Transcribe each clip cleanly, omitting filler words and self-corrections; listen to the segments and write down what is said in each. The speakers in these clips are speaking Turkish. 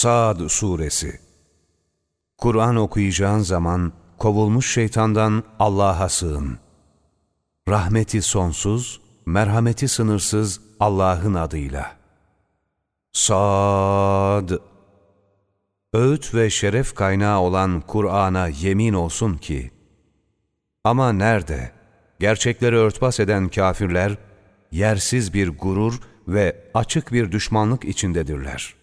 Sa'd Suresi. Kur'an okuyacağın zaman kovulmuş şeytandan Allah'a sığın. Rahmeti sonsuz, merhameti sınırsız Allah'ın adıyla. Sa'd. Öğüt ve şeref kaynağı olan Kur'an'a yemin olsun ki, ama nerede? Gerçekleri örtbas eden kafirler, yersiz bir gurur ve açık bir düşmanlık içindedirler.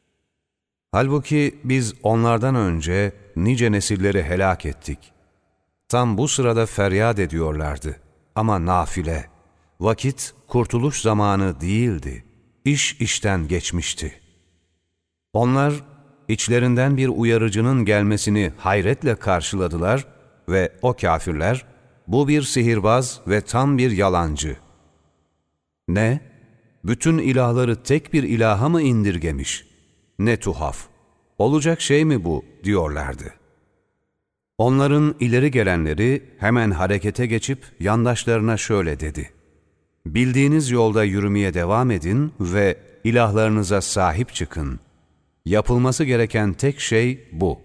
Halbuki biz onlardan önce nice nesilleri helak ettik. Tam bu sırada feryat ediyorlardı. Ama nafile, vakit kurtuluş zamanı değildi. İş işten geçmişti. Onlar içlerinden bir uyarıcının gelmesini hayretle karşıladılar ve o kafirler, bu bir sihirbaz ve tam bir yalancı. Ne? Bütün ilahları tek bir ilaha mı indirgemiş? Ne tuhaf! Olacak şey mi bu? Diyorlardı. Onların ileri gelenleri hemen harekete geçip yandaşlarına şöyle dedi: Bildiğiniz yolda yürümeye devam edin ve ilahlarınıza sahip çıkın. Yapılması gereken tek şey bu.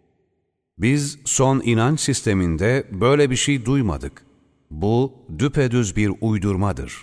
Biz son inanç sisteminde böyle bir şey duymadık. Bu düpedüz bir uydurmadır.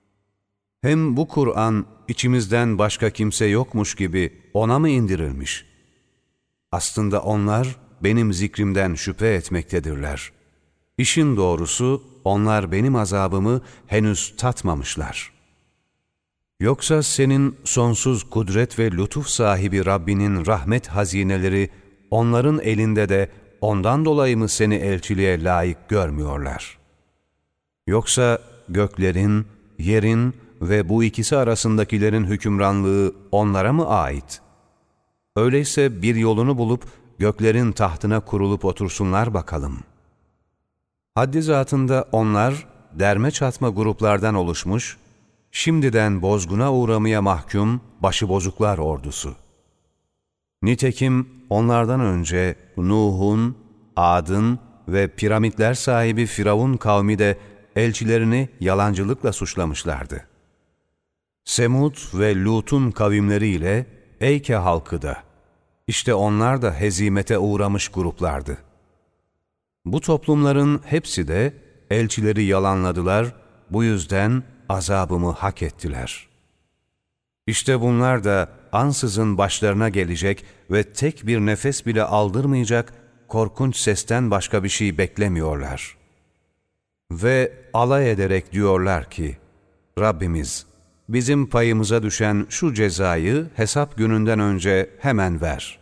Hem bu Kur'an içimizden başka kimse yokmuş gibi ona mı indirilmiş? Aslında onlar benim zikrimden şüphe etmektedirler. İşin doğrusu onlar benim azabımı henüz tatmamışlar. Yoksa senin sonsuz kudret ve lütuf sahibi Rabbinin rahmet hazineleri onların elinde de ondan dolayı mı seni elçiliğe layık görmüyorlar? Yoksa göklerin, yerin ve bu ikisi arasındakilerin hükümranlığı onlara mı ait? Öyleyse bir yolunu bulup göklerin tahtına kurulup otursunlar bakalım. Haddi zatında onlar derme çatma gruplardan oluşmuş, şimdiden bozguna uğramaya mahkum başıbozuklar ordusu. Nitekim onlardan önce Nuh'un, Ad'ın ve piramitler sahibi Firavun kavmi de elçilerini yalancılıkla suçlamışlardı. Semud ve Lut'un kavimleriyle Eyke halkı da, işte onlar da hezimete uğramış gruplardı. Bu toplumların hepsi de elçileri yalanladılar, bu yüzden azabımı hak ettiler. İşte bunlar da ansızın başlarına gelecek ve tek bir nefes bile aldırmayacak korkunç sesten başka bir şey beklemiyorlar. Ve alay ederek diyorlar ki, Rabbimiz, bizim payımıza düşen şu cezayı hesap gününden önce hemen ver.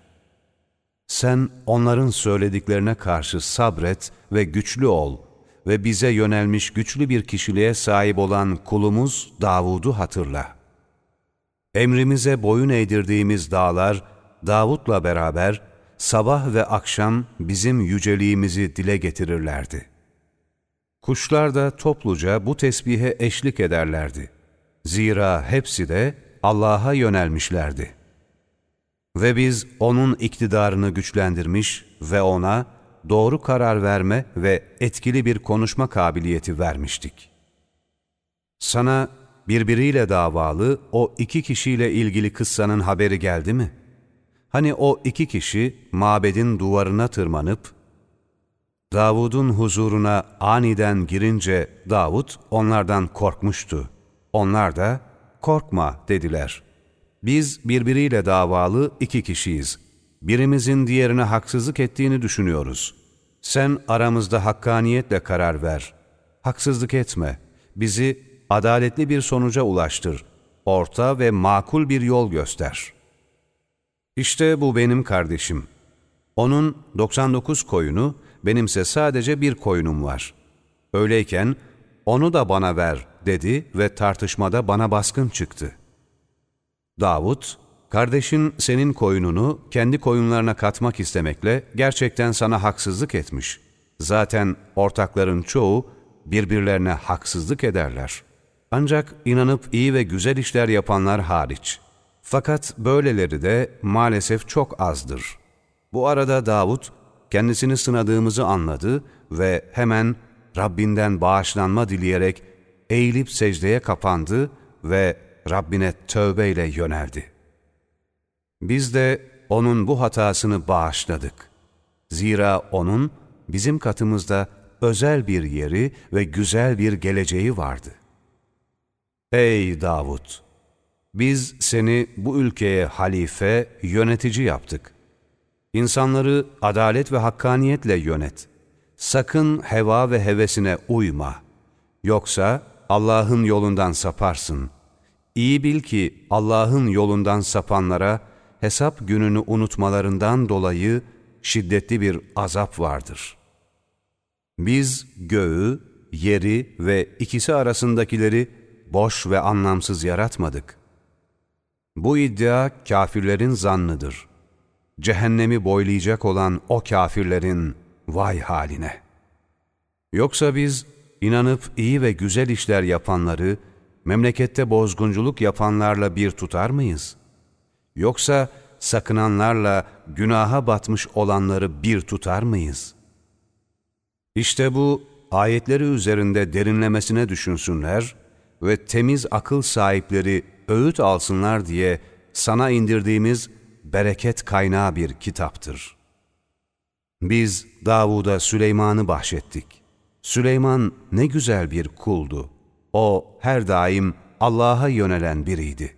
Sen onların söylediklerine karşı sabret ve güçlü ol ve bize yönelmiş güçlü bir kişiliğe sahip olan kulumuz Davud'u hatırla. Emrimize boyun eğdirdiğimiz dağlar Davud'la beraber sabah ve akşam bizim yüceliğimizi dile getirirlerdi. Kuşlar da topluca bu tesbihe eşlik ederlerdi. Zira hepsi de Allah'a yönelmişlerdi. Ve biz onun iktidarını güçlendirmiş ve ona doğru karar verme ve etkili bir konuşma kabiliyeti vermiştik. Sana birbiriyle davalı o iki kişiyle ilgili kıssanın haberi geldi mi? Hani o iki kişi mabedin duvarına tırmanıp, Davud'un huzuruna aniden girince Davud onlardan korkmuştu. Onlar da, korkma dediler. Biz birbiriyle davalı iki kişiyiz. Birimizin diğerine haksızlık ettiğini düşünüyoruz. Sen aramızda hakkaniyetle karar ver. Haksızlık etme. Bizi adaletli bir sonuca ulaştır. Orta ve makul bir yol göster. İşte bu benim kardeşim. Onun 99 koyunu, benimse sadece bir koyunum var. Öyleyken onu da bana ver dedi ve tartışmada bana baskın çıktı. Davud, kardeşin senin koyununu kendi koyunlarına katmak istemekle gerçekten sana haksızlık etmiş. Zaten ortakların çoğu birbirlerine haksızlık ederler. Ancak inanıp iyi ve güzel işler yapanlar hariç. Fakat böyleleri de maalesef çok azdır. Bu arada Davud, kendisini sınadığımızı anladı ve hemen Rabbinden bağışlanma dileyerek eğilip secdeye kapandı ve Rabbine tövbeyle yöneldi. Biz de onun bu hatasını bağışladık. Zira onun bizim katımızda özel bir yeri ve güzel bir geleceği vardı. Ey Davud! Biz seni bu ülkeye halife, yönetici yaptık. İnsanları adalet ve hakkaniyetle yönet. Sakın heva ve hevesine uyma. Yoksa Allah'ın yolundan saparsın. İyi bil ki Allah'ın yolundan sapanlara hesap gününü unutmalarından dolayı şiddetli bir azap vardır. Biz göğü, yeri ve ikisi arasındakileri boş ve anlamsız yaratmadık. Bu iddia kafirlerin zannıdır. Cehennemi boylayacak olan o kafirlerin vay haline. Yoksa biz inanıp iyi ve güzel işler yapanları memlekette bozgunculuk yapanlarla bir tutar mıyız? Yoksa sakınanlarla günaha batmış olanları bir tutar mıyız? İşte bu ayetleri üzerinde derinlemesine düşünsünler ve temiz akıl sahipleri öğüt alsınlar diye sana indirdiğimiz bereket kaynağı bir kitaptır. Biz Davud'a Süleyman'ı bahşettik. Süleyman ne güzel bir kuldu. O her daim Allah'a yönelen biriydi.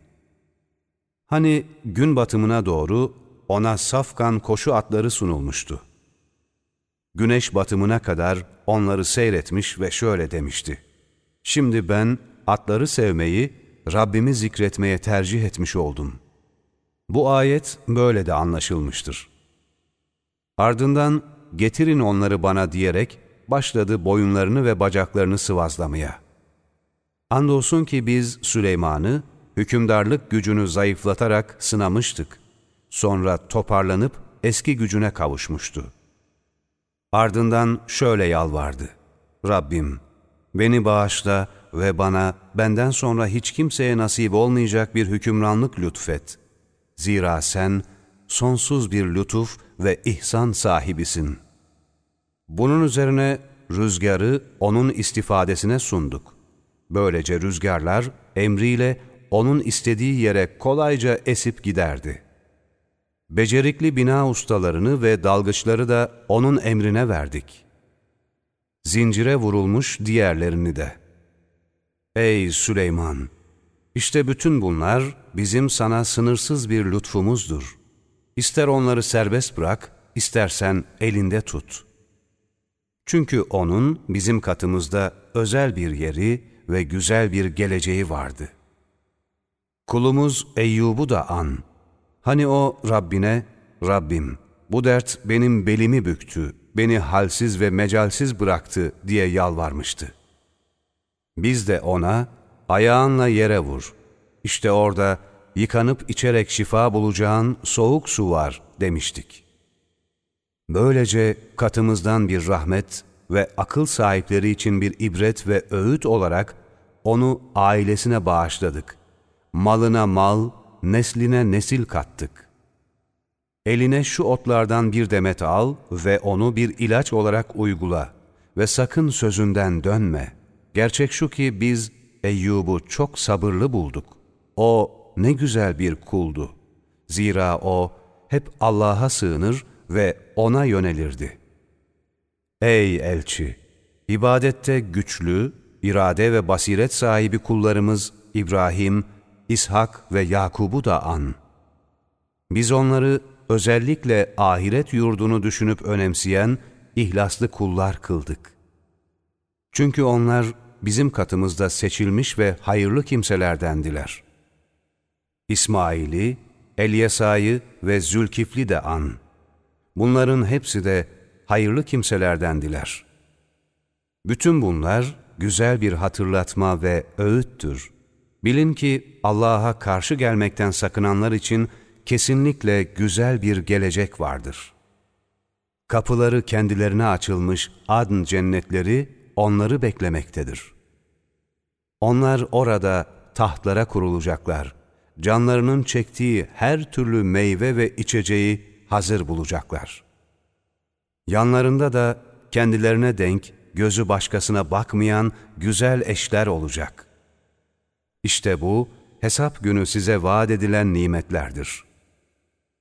Hani gün batımına doğru ona safkan koşu atları sunulmuştu. Güneş batımına kadar onları seyretmiş ve şöyle demişti: Şimdi ben atları sevmeyi, Rabbimi zikretmeye tercih etmiş oldum. Bu ayet böyle de anlaşılmıştır. Ardından getirin onları bana diyerek başladı boyunlarını ve bacaklarını sıvazlamaya. Andolsun ki biz Süleyman'ı hükümdarlık gücünü zayıflatarak sınamıştık. Sonra toparlanıp eski gücüne kavuşmuştu. Ardından şöyle yalvardı: Rabbim, beni bağışla ve bana benden sonra hiç kimseye nasip olmayacak bir hükümranlık lütfet. Zira sen sonsuz bir lütuf ve ihsan sahibisin. Bunun üzerine rüzgarı onun istifadesine sunduk. Böylece rüzgarlar emriyle onun istediği yere kolayca esip giderdi. Becerikli bina ustalarını ve dalgıçları da onun emrine verdik. Zincire vurulmuş diğerlerini de. Ey Süleyman! İşte bütün bunlar bizim sana sınırsız bir lütfumuzdur. İster onları serbest bırak, istersen elinde tut. Çünkü onun bizim katımızda özel bir yeri ve güzel bir geleceği vardı. Kulumuz Eyyub'u da an. Hani o Rabbine, Rabbim, bu dert benim belimi büktü, beni halsiz ve mecalsiz bıraktı diye yalvarmıştı. Biz de ona, ayağınla yere vur. İşte orada yıkanıp içerek şifa bulacağın soğuk su var demiştik. Böylece katımızdan bir rahmet ve akıl sahipleri için bir ibret ve öğüt olarak onu ailesine bağışladık. Malına mal, nesline nesil kattık. Eline şu otlardan bir demet al ve onu bir ilaç olarak uygula ve sakın sözünden dönme. Gerçek şu ki biz Eyyub'u çok sabırlı bulduk. O ne güzel bir kuldu. Zira o hep Allah'a sığınır ve ona yönelirdi. Ey elçi! İbadette güçlü, irade ve basiret sahibi kullarımız İbrahim, İshak ve Yakub'u da an. Biz onları özellikle ahiret yurdunu düşünüp önemseyen ihlaslı kullar kıldık. Çünkü onlar bizim katımızda seçilmiş ve hayırlı kimselerdendiler. İsmail'i, Elyesa'yı ve Zülkifli de an. Bunların hepsi de hayırlı kimselerdendiler. Bütün bunlar güzel bir hatırlatma ve öğüttür. Bilin ki Allah'a karşı gelmekten sakınanlar için kesinlikle güzel bir gelecek vardır. Kapıları kendilerine açılmış Adn cennetleri onları beklemektedir. Onlar orada tahtlara kurulacaklar. Canlarının çektiği her türlü meyve ve içeceği hazır bulacaklar. Yanlarında da kendilerine denk, gözü başkasına bakmayan güzel eşler olacak. İşte bu, hesap günü size vaat edilen nimetlerdir.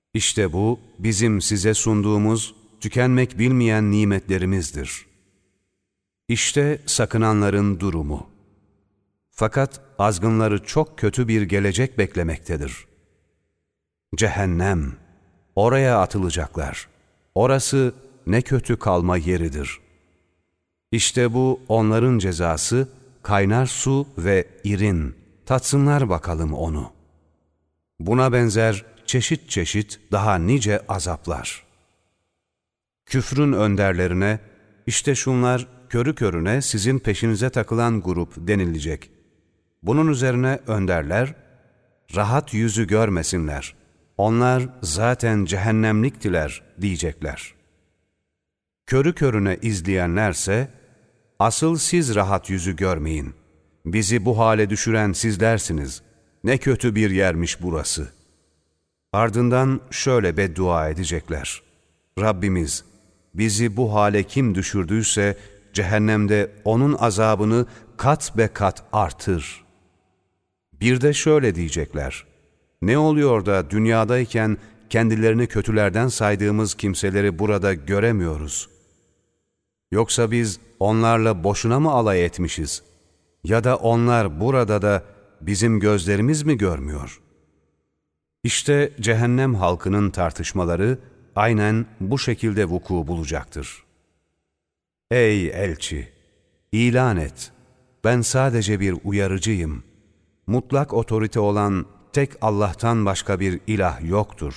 İşte bu bizim size sunduğumuz tükenmek bilmeyen nimetlerimizdir. İşte sakınanların durumu. Fakat azgınları çok kötü bir gelecek beklemektedir. Cehennem, oraya atılacaklar. Orası ne kötü kalma yeridir. İşte bu onların cezası, kaynar su ve irin. Tatsınlar bakalım onu. Buna benzer çeşit çeşit daha nice azaplar. Küfrün önderlerine, işte şunlar körü körüne sizin peşinize takılan grup denilecek. Bunun üzerine önderler, rahat yüzü görmesinler. Onlar zaten cehennemliktiler diyecekler. Körü körüne izleyenlerse, asıl siz rahat yüzü görmeyin. Bizi bu hale düşüren sizlersiniz. Ne kötü bir yermiş burası. Ardından şöyle beddua edecekler. Rabbimiz, bizi bu hale kim düşürdüyse, cehennemde onun azabını kat be kat artır. Bir de şöyle diyecekler. Ne oluyor da dünyadayken kendilerini kötülerden saydığımız kimseleri burada göremiyoruz? Yoksa biz onlarla boşuna mı alay etmişiz? Ya da onlar burada da bizim gözlerimiz mi görmüyor? İşte cehennem halkının tartışmaları aynen bu şekilde vuku bulacaktır. Ey elçi! İlan et! Ben sadece bir uyarıcıyım. Mutlak otorite olan tek Allah'tan başka bir ilah yoktur.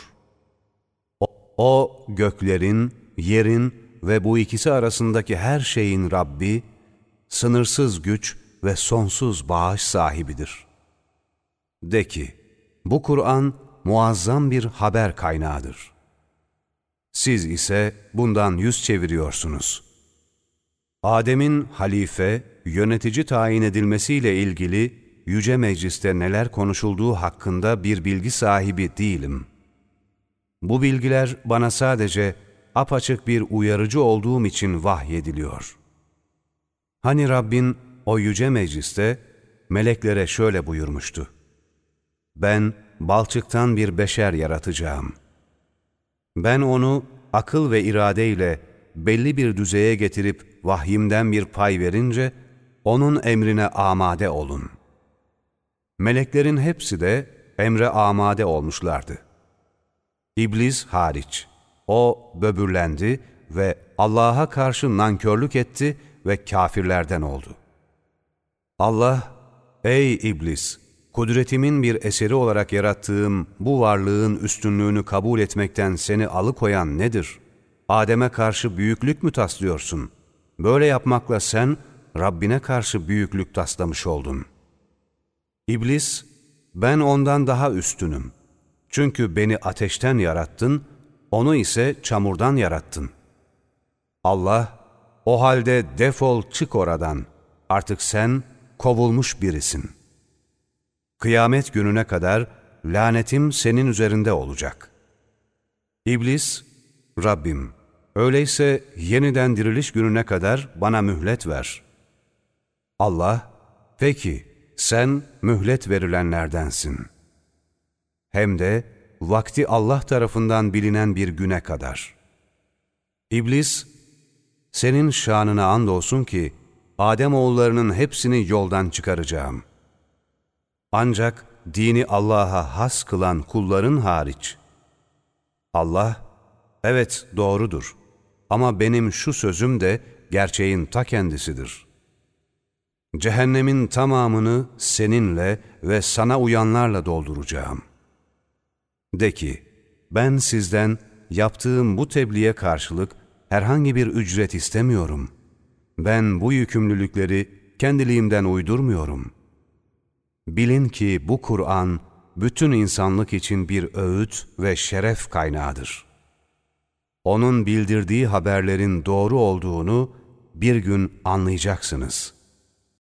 O göklerin, yerin ve bu ikisi arasındaki her şeyin Rabbi, sınırsız güç ve sonsuz bağış sahibidir. De ki, bu Kur'an muazzam bir haber kaynağıdır. Siz ise bundan yüz çeviriyorsunuz. Adem'in halife, yönetici tayin edilmesiyle ilgili Yüce Meclis'te neler konuşulduğu hakkında bir bilgi sahibi değilim. Bu bilgiler bana sadece apaçık bir uyarıcı olduğum için vahyediliyor. Hani Rabbin o Yüce Meclis'te meleklere şöyle buyurmuştu. Ben balçıktan bir beşer yaratacağım. Ben onu akıl ve iradeyle belli bir düzeye getirip vahyimden bir pay verince, onun emrine amade olun. Meleklerin hepsi de emre amade olmuşlardı. İblis hariç. O böbürlendi ve Allah'a karşı nankörlük etti ve kâfirlerden oldu. Allah, ey iblis! Kudretimin bir eseri olarak yarattığım bu varlığın üstünlüğünü kabul etmekten seni alıkoyan nedir? Adem'e karşı büyüklük mü taslıyorsun? Böyle yapmakla sen Rabbine karşı büyüklük taslamış oldun. İblis, ben ondan daha üstünüm. Çünkü beni ateşten yarattın, onu ise çamurdan yarattın. Allah, o halde defol çık oradan, artık sen kovulmuş birisin. Kıyamet gününe kadar lanetim senin üzerinde olacak. İblis, Rabbim, öyleyse yeniden diriliş gününe kadar bana mühlet ver. Allah, peki sen mühlet verilenlerdensin. Hem de vakti Allah tarafından bilinen bir güne kadar. İblis, senin şanına andolsun ki Ademoğullarının hepsini yoldan çıkaracağım. Ancak dini Allah'a has kılan kulların hariç. Allah, evet doğrudur ama benim şu sözüm de gerçeğin ta kendisidir. Cehennemin tamamını seninle ve sana uyanlarla dolduracağım. De ki, ben sizden yaptığım bu tebliğe karşılık herhangi bir ücret istemiyorum. Ben bu yükümlülükleri kendiliğimden uydurmuyorum. Bilin ki bu Kur'an, bütün insanlık için bir öğüt ve şeref kaynağıdır. Onun bildirdiği haberlerin doğru olduğunu bir gün anlayacaksınız.''